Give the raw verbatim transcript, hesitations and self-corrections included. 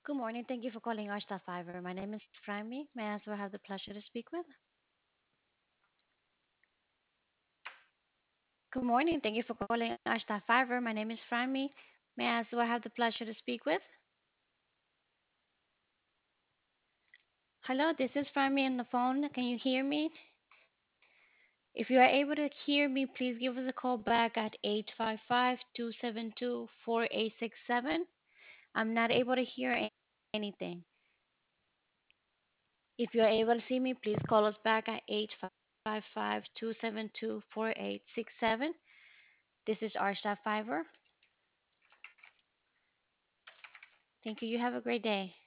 Good morning. Thank you for calling Arsta Fiber. My name is Primy. May I ask who I have the pleasure to speak with? Good morning. Thank you for calling Arsta Fiber. My name is Primy. May I ask who I have the pleasure to speak with? Hello, this is Primy on the phone. Can you hear me? If you are able to hear me, please give us a call back at eight five five, two seven two, four eight six seven. I'm not able to hear a- anything. If you are able to see me, please call us back at eight five five, two seven two, four eight six seven. This is Arsta Fiber. Thank you. You have a great day.